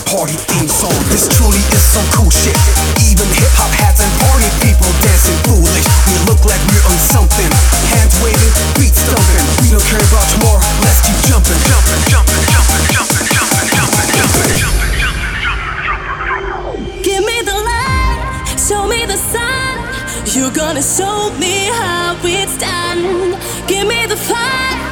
party theme song. This truly is some cool shit. Even hip hop hats and party people dancing foolish. We look like we're on something. Hands waving, beats thumping. We don't care about tomorrow. Let's keep jumping, jumping, jumping, jumping, jumping, jumping, jumping, jumping, jumping. Give me the light, show me the sun. You're gonna show me how it's done. Give me the fire,